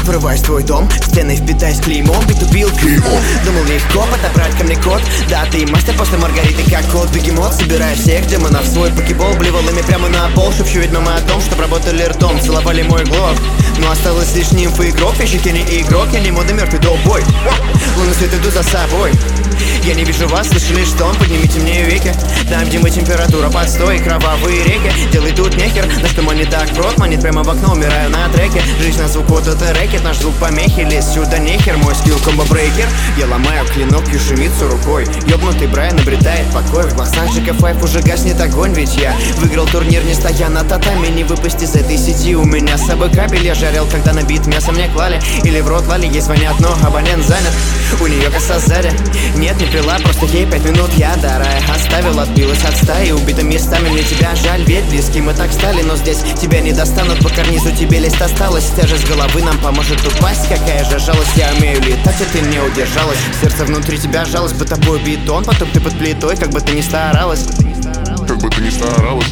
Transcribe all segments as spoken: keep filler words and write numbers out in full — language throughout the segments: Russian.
врываюсь в твой дом, в стены впитаюсь клеймом, притупил клеймом. Думал легко подобрать ко мне код. Да, ты мастер после Маргариты, как кот бегемот. Собираю всех демонов в свой покебол, блевал ими прямо на пол. Шепчу ведьмам о том, чтоб работали ртом, целовали мой глок. Но осталось лишь нимфа игрок, я щеки не игрок, я не мода мертвый долбой. Лунный свет иду за собой. Я не вижу вас, слышу лишь стон, поднимите мне веки. Там, где мы, температура подстой, кровавые реки. Делай тут нехер, на что манит так в рот, манит прямо в окно, умираю на треке. Жизнь на звук, вот это рэкет, наш звук помехи, лез сюда нехер. Мой скилл комбо-брейкер, я ломаю клинок, юшемицу рукой. Ёбнутый Брайан обретает покой, в глазах джи кей пять уже гаснет огонь. Ведь я выиграл турнир, не стоя на татами. Не выпасть из этой сети, у меня с собой кабель. Я жарил, когда на бит мясо мне клали, или в рот лали, ей звонят, но абонент занят. У нее коса сзади, нет, не пила, просто ей пять минут я дарая. Оставил, отбилась от стаи, убитым местами. Мне тебя жаль, ведь близки мы так стали. Но здесь тебя не достанут, по карнизу тебе лезть осталось. Тяжесть головы нам поможет упасть, какая же жалость. Я умею летать, а ты не удержалась. Сердце внутри тебя жалось, по тобой бетон. Потом ты под плитой, как бы ты ни старалась. Как бы ты ни старалась.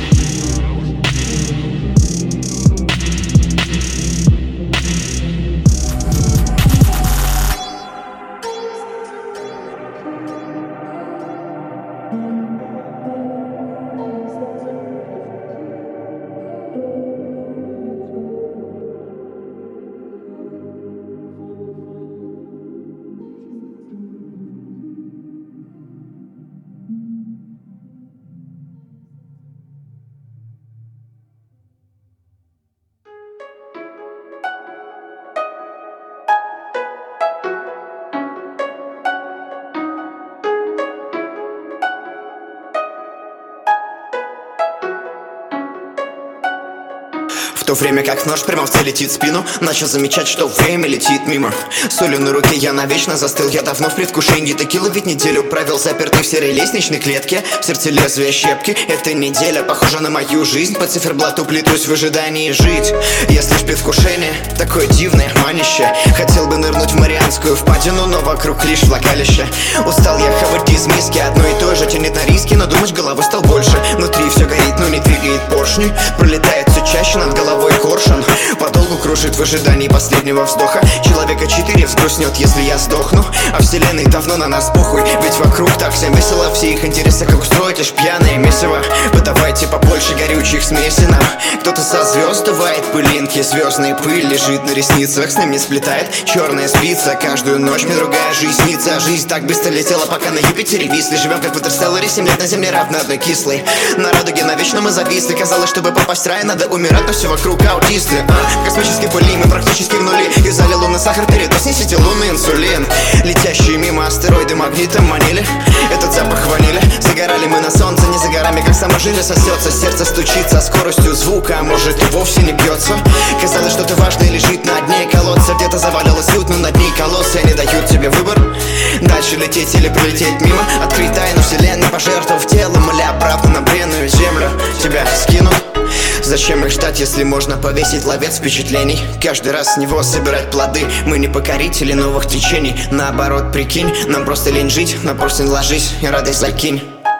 В то время как нож прямо в цель летит в спину, начал замечать, что время летит мимо. Солью на руке я навечно застыл, я давно в предвкушении текилы. Ведь неделю провел запертый в серой лестничной клетке. В сердце лезвия щепки, эта неделя похожа на мою жизнь. По циферблату плетусь в ожидании жить. Если ж предвкушение, такое дивное манище. Хотел бы нырнуть в Марианскую впадину, но вокруг лишь влагалище. Устал я хавать из миски, одно и то же тянет на риски. Но думать головой стал больше, внутри все горит, но не двигает поршни. Пролетает все чаще над головой коршун, подолгу кружит в ожидании последнего вздоха. Человека четыре взгрустнет, если я сдохну. А вселенной давно на нас похуй, ведь вокруг так всем весело. Все их интересы, как устроить лишь пьяное месиво. Подавайте побольше горючих смеси нам. Кто-то со звезд дувает пылинки, звездная пыль лежит на ресницах. С ним не сплетает черная спица. Каждую ночь мне другая жизнь снится. Жизнь так быстро летела, пока на Юпитере висли. Живем как в Интерстелларе, семь лет на земле равно одной кислой. На радуге навечно мы зависли. Казалось, чтобы попасть в рай, надо умирать, но все вокруг аутисты. а, Космические пыли мы практически в нули. Юзали лунный сахар, передоз, снесите лунный инсулин. Летящие мимо астероиды магнитом манили. Этот запах ванили. Загорали мы на солнце, не за горами, как сама жизнь сосется. Сердце стучит со скоростью звука, а может и вовсе не бьется. Казалось, что-то важное лежит на дне колодца. Где-то завалилось лют, но над ней колоссы. Они дают тебе выбор: дальше лететь или пролететь мимо. Открыть тайну вселенной, пожертвовав телом, или обратно на бренную землю тебя скинут. Зачем их ждать, если можно повесить ловец впечатлений? Каждый раз с него собирать плоды. Мы не покорители новых течений. Наоборот, прикинь, нам просто лень жить. На простынь ложись и радость закинь.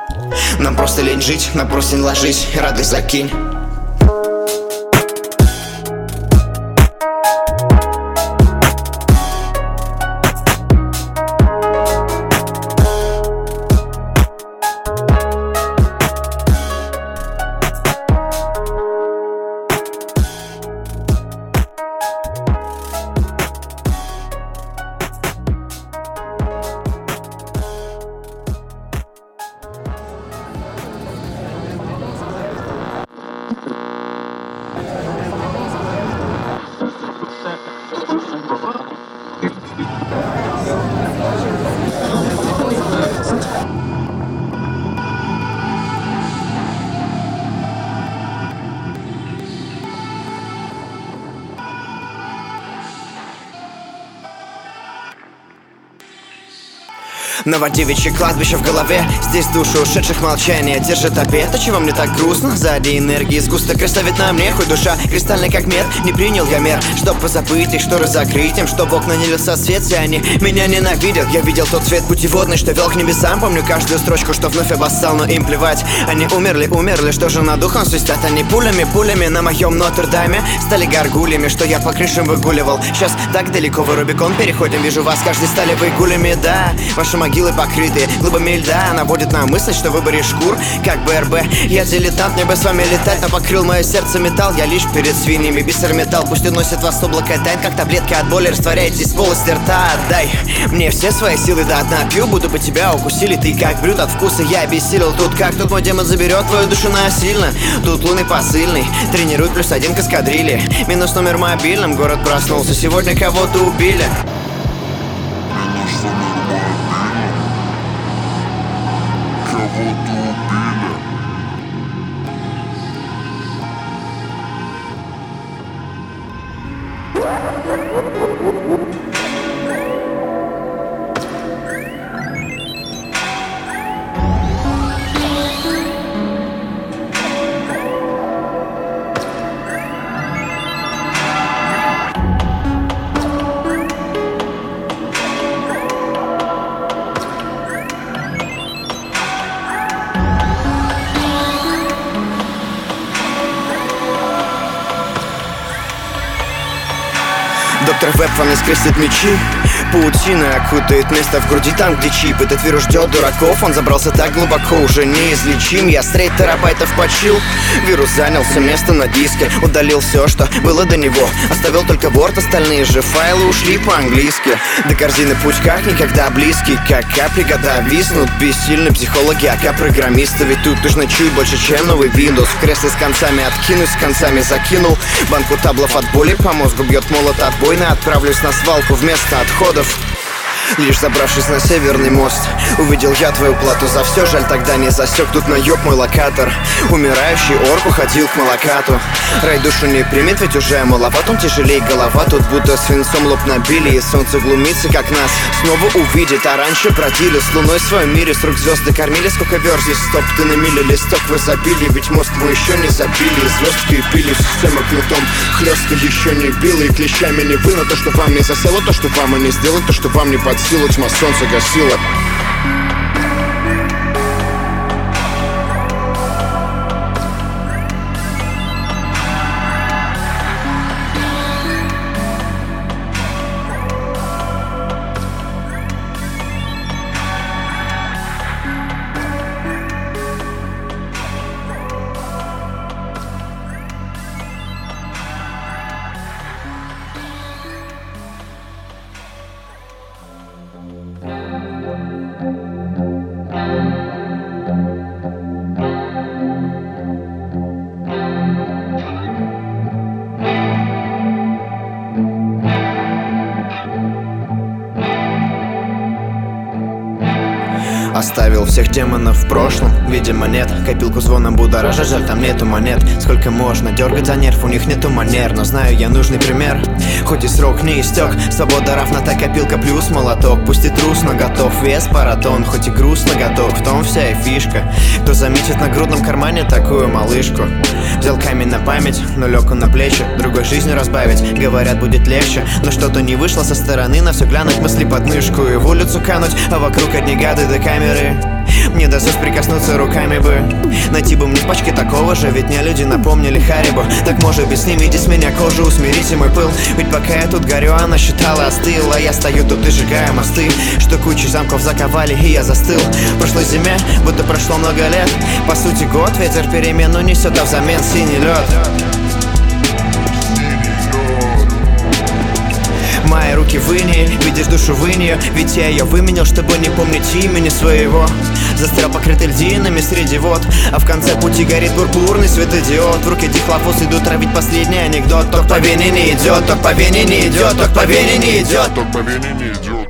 Нам просто лень жить. На простынь ложись и радость закинь. На девичье кладбище в голове. Здесь души ушедших молчания держит обед. А чего мне так грустно? Сзади энергии сгусток крестовит на мне. Хоть душа кристальный как мед. Не принял я мер, чтоб позабыть их шторы закрыть им, чтоб в окна не лился свет. Все они меня ненавидят. Я видел тот свет путеводный, что вел к небесам. Помню каждую строчку, что вновь обоссал, но им плевать. Они умерли, умерли, что же над духом свистят они пулями, пулями. На моем Нотр-Даме стали горгульями, что я по крышам выгуливал. Сейчас так далеко вы Рубикон переходим. Вижу вас, каждый стали вы гулями, да. Ваши могилы покрыты глыбами льда. Наводит на мысль, что в выборе шкур как бэ эр бэ. Я дилетант, мне бы с вами летать, но покрыл мое сердце металл. Я лишь перед свиньями, бисер металл. Пусть уносит вас облако тайн, как таблетка от боли. Растворяетесь в полости рта. Отдай мне все свои силы до дна. Пью, буду по тебя укусили. Ты как брют от вкуса, я обессилел. Тут как тут мой демон заберет твою душу насильно. Тут лунный посыльный, тренируй плюс один к эскадрилье. Минус номер мобильным, город проснулся. Сегодня кого-то убили. Кого-то убили. Доктор Веб вам не скрестит мечи. Паутина окутает место в груди там, где чип. Этот вирус ждет дураков, он забрался так глубоко, уже неизлечим. Я стрейт терабайтов почил. Вирус занял все место на диске. Удалил все, что было до него. Оставил только борт, остальные же файлы ушли по-английски. До корзины путь как никогда близкий. Как капли года виснут. Бессильны психологи, ака программисты. Ведь тут нужно чуть больше, чем новый Windows. В кресле с концами откинусь, с концами закинул. Банку таблов от боли, по мозгу бьет молот отбойно. Отправлюсь на свалку вместо отходов. Лишь забравшись на северный мост, увидел я твою плату за все. Жаль, тогда не засек, тут наеб мой локатор. Умирающий орк уходил к молокату. Рай душу не примет, ведь уже маловат. Он тяжелее голова, тут будто свинцом лоб набили. И солнце глумится, как нас снова увидит. А раньше бродили с луной в своем мире. С рук звезды кормили, сколько версий. Стоп, ты на миле листок в изобилии. Ведь мозг мы еще не забили. Звездки пили, система кнутом хлестко еще не била. И клещами не вы, но то, что вам не засело, то, что вам и не сделать, то, что вам не под силу, тьма солнца гасила. Оставил всех демонов в прошлом, видимо нет. Копилку звоном будоража, жаль, там нету монет. Сколько можно дергать за нерв, у них нету манер. Но знаю я нужный пример, хоть и срок не истек. Свобода равна та копилка плюс молоток. Пусть и трус, но готов, вес паратон. Хоть и грустно готов, в том вся и фишка. Кто заметит на грудном кармане такую малышку? Взял камень на память, но лег он на плечи. Другой жизнью разбавить, говорят, будет легче. Но что-то не вышло со стороны, на все глянуть мысли под мышку. И в улицу кануть, а вокруг одни гады до камеры. Мне досуг прикоснуться руками бы. Найти бы мне в пачке такого же, ведь мне люди напомнили Харибо. Так может быть снимите с меня кожу, усмирите мой пыл. Ведь пока я тут горю, она считала остыла. Я стою тут и сжигаю мосты, что кучу замков заковали, и я застыл. В прошлой зиме, будто прошло много лет. По сути год, ветер перемену несет, а взамен синий лед. Мои руки в инее, видишь душу в инее. Ведь я ее выменял, чтобы не помнить имени своего. Застрял покрытый льдинами среди вод. А в конце пути горит пурпурный светодиод. В руке дихлофос идут травить последний анекдот. Ток по вене не идет, ток по вене не идет, ток по вене не идет, ток по вене не идет.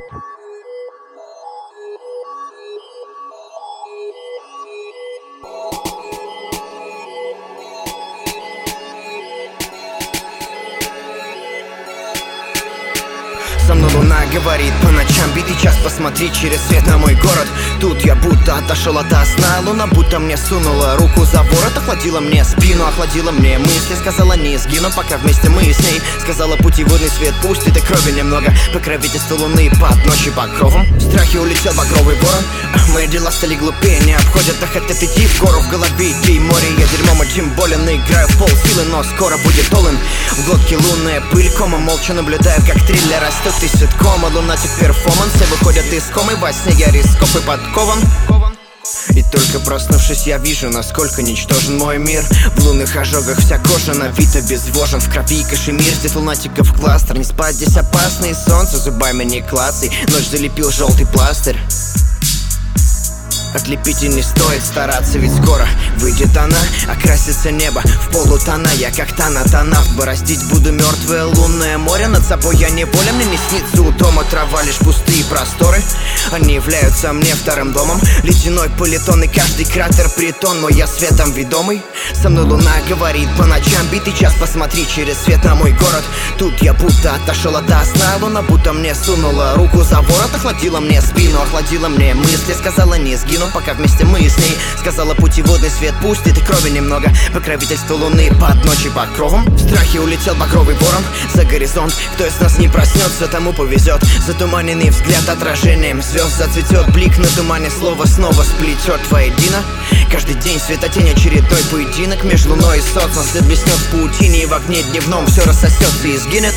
Со мной был луна говорит по ночам: битый час, посмотри через свет на мой город. Тут я будто отошел от сна. Луна будто мне сунула руку за ворот, охладила мне спину, охладила мне мысли. Сказала: не сгину, пока вместе мы с ней. Сказала: путеводный свет пустит и крови немного. Покровительство луны под ночью покровом. В страхе улетел багровый ворон. Мои дела стали глупее, не обходят, а хотят идти в гору. В голове идти море, я дерьмом очень болен. Играю в полсилы, но скоро будет полон. В глотке лунная пыль, кома, молча наблюдаю, как триллер растет из ситкома. Лунатик перформансы выходят из комы. Во сне я рисков и подкован. И только проснувшись, я вижу, насколько ничтожен мой мир. В лунных ожогах вся кожа навита, безвожен. В крови кашемир, здесь лунатиков кластер. Не спать здесь опасно, и солнце зубами не клацай. Ночь залепил желтый пластырь. Отлепить и не стоит стараться, ведь скоро выйдет она. Окрасится небо в полутона. Я как танатонавт, бороздить буду мертвое лунное море. Над собой я не воля, мне не снится у дома трава, лишь пустые просторы. Они являются мне вторым домом. Ледяной политон и каждый кратер притон. Мой я светом ведомый. Со мной луна говорит по ночам: битый час, посмотри через свет на мой город. Тут я будто отошел от сна. Луна будто мне сунула руку за ворот, охладила мне спину, охладила мне мысли. Сказала: не сгину, пока вместе мы с ней. Сказала: путеводный свет пустит и крови немного. Покровительство луны под ночью покровом. В страхе улетел багровый ворон за горизонт. Кто из нас не проснется, тому повезет. Затуманенный взгляд отражением звезд. Зацветет блик на тумане, слово снова сплетет воедино. Каждый день светотень, очередной поединок между луной и солнцем. След блеснет в паутине, и в огне дневном все рассосется и сгинет.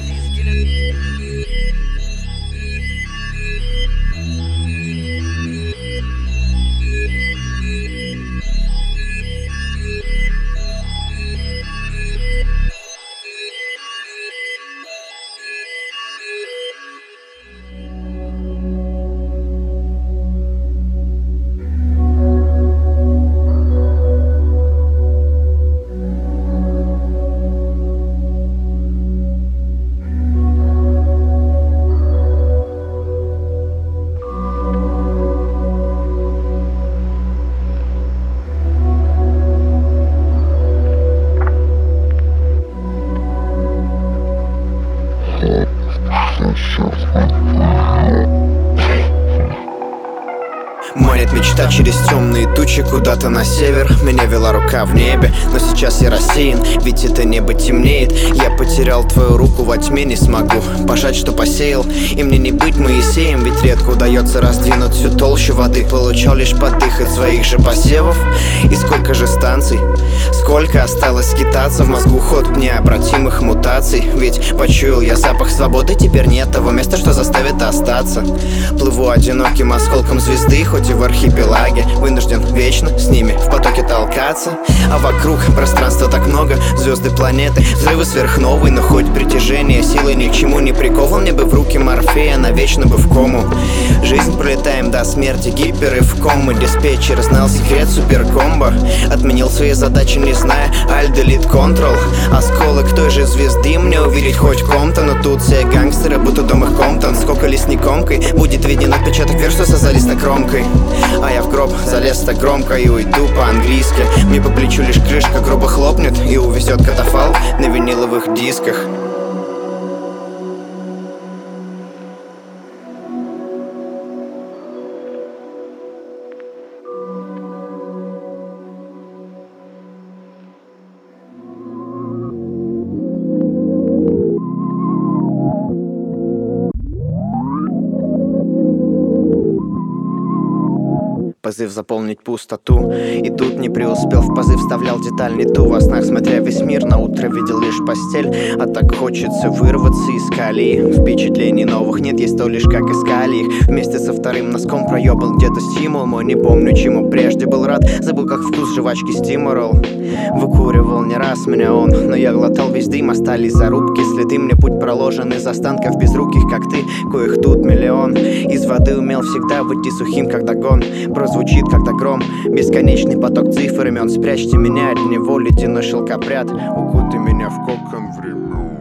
Манит мечта через темные тучи куда-то на север. Меня вела рука в небе, но сейчас я рассеян, ведь это небо темнеет. Я потерял твою руку, во тьме не смогу пожать, что посеял. И мне не быть Моисеем, ведь редко удается раздвинуть всю толщу воды. Получал лишь подых от своих же посевов. И сколько же станций, сколько осталось скитаться. В мозгу ход необратимых мутаций. Ведь почуял я запах свободы, теперь нет того места, что заставит остаться. Плыву одиноким осколком звезды, хоть и в архипелаге. Вынужден вечно с ними в потоке толкаться. А вокруг пространства так много, звезды, планеты, взрывы сверхновой. Но хоть притяжение силы ни к чему не прикован. Мне бы в руки Морфея, навечно бы в кому. Жизнь пролетаем до смерти, гиперы в комы. Диспетчер знал секрет суперкомбо. Отменил свои задачи, не зная Alt Delete Control. Осколок той же звезды мне увидеть хоть ком-то. Но тут все гангстеры, будто дом их Комптон. Сколько лесникомкой будет виден отпечаток вверх, что созались на кромкой. А я в гроб залез так громко и уйду по-английски. Мне по плечу лишь крышка гроба хлопнет и увезет катафалк на виниловых дисках. Позыв заполнить пустоту. И тут не преуспел, в позыв вставлял деталь не ту. Во снах, смотря весь мир, на утро видел лишь постель. А так хочется вырваться из колеи. Впечатлений новых нет, есть то лишь как искали их. Вместе со вторым носком проебал где-то стимул мой. Не помню, чему прежде был рад. Забыл, как вкус жвачки стимурал. Выкуривал не раз меня он, но я глотал весь дым. Остались зарубки, следы, мне путь проложен из останков безруких, как ты, коих тут миллион. Из воды умел всегда выйти сухим, когда гон прозвучит, когда гром. Бесконечный поток цифр имен. Спрячьте меня от него, ледяной шелкопряд. Укутай меня в кокон времен.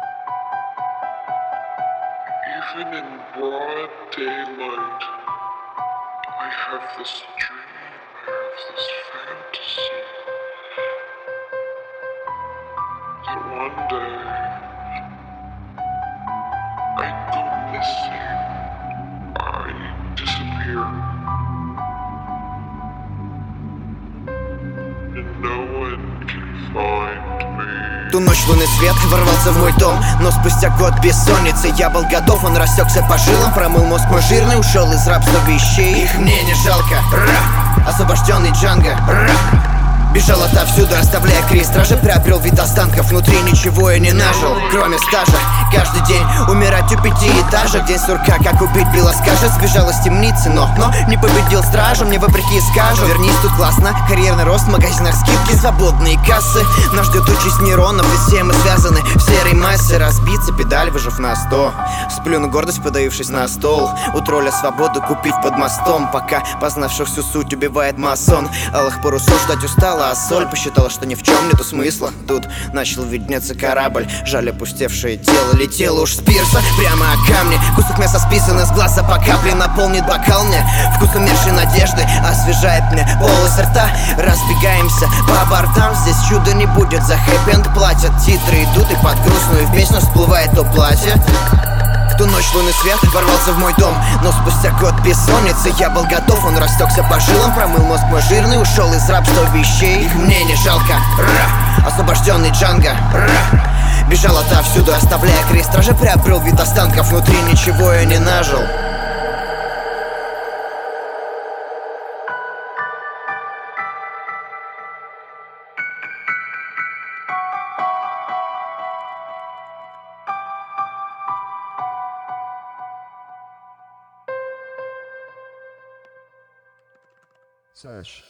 Even in broad daylight, I have this dream, I have this fantasy that one day I could here. And no one can find me. Ту ночь лунный свет ворвался в мой дом, но спустя год бессонницы я был готов. Он растекся по жилам, промыл мозг мой жирный, ушел из рабства вещей. Их мне не жалко. Ра! Освобожденный Джанго. Ра! Бежал отовсюду, оставляя крест стражи, приобрел вид останков, внутри ничего я не нажил, кроме стажа. Каждый день умирать у пятиэтажек, день сурка, как убить Билла скажет. Сбежал из темницы, но, но не победил стражу, мне вопреки скажу. Вернись, тут классно, карьерный рост, в магазинах скидки, свободные кассы. Нас ждет участь нейронов, и все мы связаны в серой массе. Разбиться педаль, выжив на сто. Сплю на гордость, подавившись на стол. У тролля свободу купив под мостом, пока познавших всю суть убивает масон. Алых парусов ждать устала, а соль посчитала, что ни в чем нету смысла. Тут начал виднеться корабль, жаль опустевшее тело летело уж с пирса прямо о камни. Кусок мяса списан из глаза по капле, наполнит бокал мне вкус умершей надежды, освежает мне полость рта. Разбегаемся по бортам, здесь чуда не будет, за хэппи-энд платят. Титры идут и под грустную в песню всплывает то платье. Ту ночь лунный свет ворвался в мой дом, но спустя год бессонницы я был готов. Он растекся по жилам, промыл мозг мой жирный, ушел из рабства вещей. Их мне не жалко. Ра! Освобожденный Джанго. Ра! Бежал отовсюду, оставляя крест стражи, приобрел вид останков, внутри ничего я не нажил. Sash.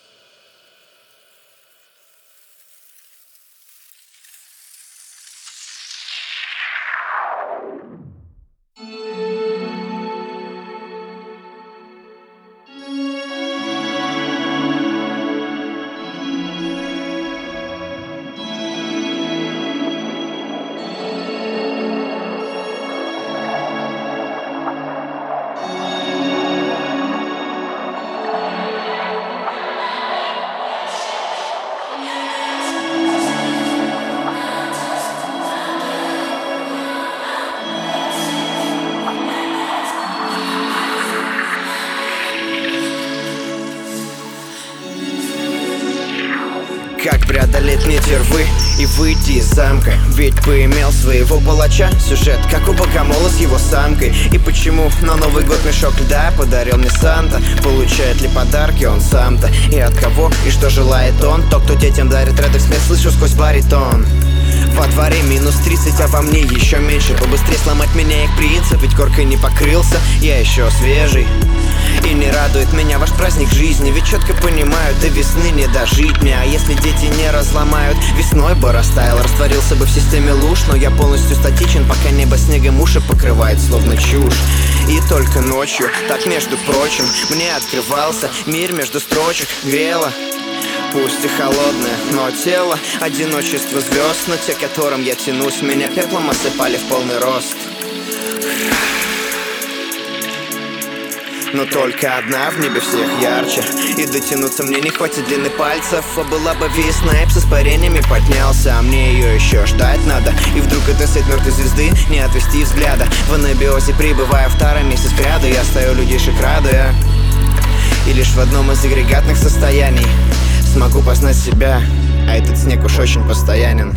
Как преодолеть нить рвы и выйти из замка? Ведь поимел своего палача. Сюжет, как у богомола с его самкой. И почему на Новый год мешок льда подарил мне Санта? Получает ли подарки он сам-то? И от кого, и что желает он? То, кто детям дарит радость, смех слышу сквозь баритон. Во дворе минус тридцать, а во мне еще меньше. Побыстрее сломать меня их принцип, ведь коркой не покрылся, я еще свежий. И не радует меня ваш праздник жизни, ведь четко понимаю, до весны не дожить мне. А если дети не разломают, весной бы растаял, растворился бы в системе луж. Но я полностью статичен, пока небо снегом уши покрывает, словно чушь. И только ночью, так между прочим, мне открывался мир между строчек, грело. Пусть и холодное, но тело одиночество звезд, но те, которым я тянусь, меня пеплом осыпали в полный рост. Но только одна в небе всех ярче, и дотянуться мне не хватит длины пальцев. А была бы весна, я б с испарениями поднялся, а мне ее еще ждать надо. И вдруг это свет мертвой звезды, не отвести взгляда. В анабиозе пребывая второй месяц кряду, я стою людейших радуя. И лишь в одном из агрегатных состояний смогу познать себя, а этот снег уж очень постоянен.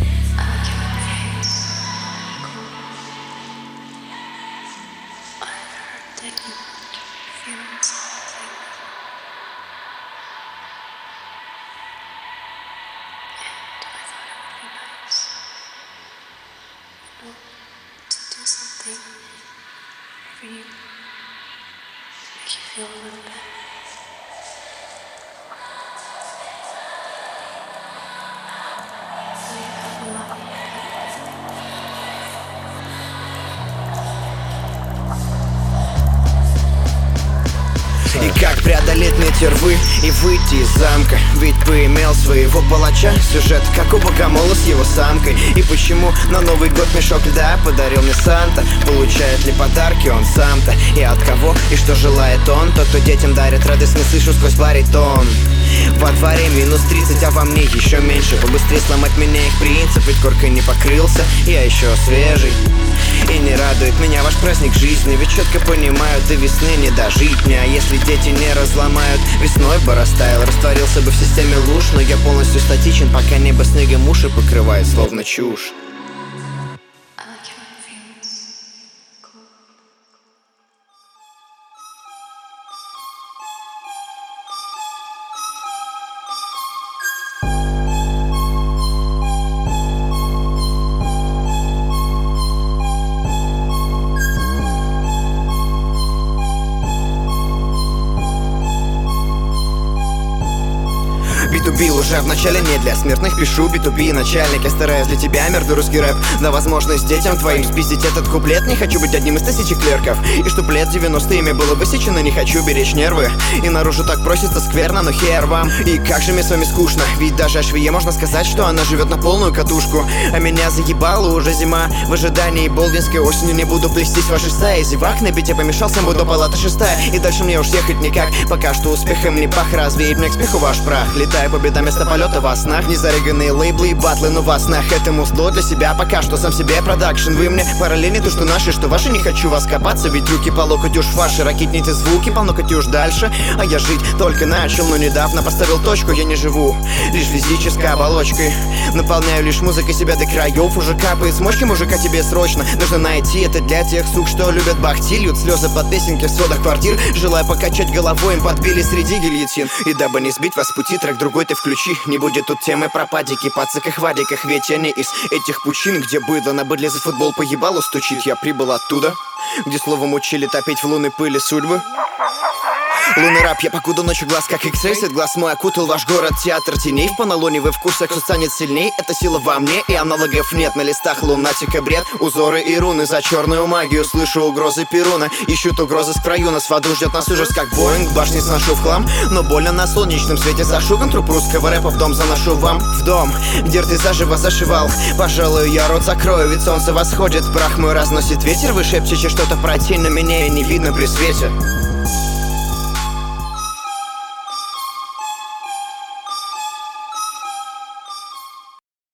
И как преодолеть нити рвы и выйти из замка? Ведь поимел своего палача. Сюжет, как у богомола с его самкой. И почему на Новый год мешок льда подарил мне Санта? Получает ли подарки он сам-то? И от кого, и что желает он? Тот, кто детям дарит радость, не слышу сквозь баритон. Во дворе минус тридцать, а во мне еще меньше. Побыстрее сломать меня их принцип, ведь коркой не покрылся, я еще свежий. И не радует меня ваш праздник жизни, ведь четко понимаю, до весны не дожить мне. А если дети не разломают, весной бы растаял, растворился бы в системе луж. Но я полностью статичен, пока небо снегом уши покрывает, словно чушь. би ту би уже в начале не для смертных пишу. би ту би начальник, я стараюсь для тебя, мертвый русский рэп. Да возможность детям твоим спиздить этот куплет. Не хочу быть одним из тысячи клерков, и чтоб лет девяносто ими было высечено. Не хочу беречь нервы, и наружу так просится скверно, но хер вам. И как же мне с вами скучно, ведь даже о швее можно сказать, что она живет на полную катушку. А меня заебала уже зима, в ожидании болдинской осени не буду плестись в вашей стае. Зевак на бите помешался, буду палата шестая. И дальше мне уж ехать никак, пока что успехом не пах. Развеет мне к смеху ваш прах, летая по бедам вместо полета во снах. Незареганные лейблы и батлы, но во снах этому зло для себя. Пока что сам себе продакшн. Вы мне параллельно то, что наши, что ваши. Не хочу вас копаться, ведь руки по локоть уж ваши. Ракетните звуки, полнокоть уж дальше. А я жить только начал, но недавно поставил точку. Я не живу лишь физической оболочкой, наполняю лишь музыкой себя до краев. Уже капает с мочки мужика, тебе срочно нужно найти. Это для тех сук, что любят бахти, льют слезы под песенки в сводах квартир, желая покачать головой, им подбили среди гильотин. И дабы не сбить вас с пути, трек другой ты включи. Не будет тут темы про падики, пациках, вадиках. Ведь я не из этих пучин, где быдло на быдле за футбол по ебалу стучит. Я прибыл оттуда, где словом учили топить в лунной пыли судьбы. Лунный рап, я покуда ночью глаз как икс-рей. Свет глаз мой окутал ваш город, театр теней. В паналоне вы в курсе, кто станет сильней. Это сила во мне, и аналогов нет. На листах лунатика бред, узоры и руны. За черную магию слышу угрозы Перуна. Ищут угрозы с краю, нас в аду ждет нас ужас, как Боинг. Башни сношу в хлам, но больно на солнечном свете зашуган. Труп русского рэпа в дом заношу вам. В дом, где ты заживо зашивал. Пожалуй, я рот закрою, ведь солнце восходит. Прах мой разносит ветер, вы шепчете что-то про тень, но меня и не видно при свете.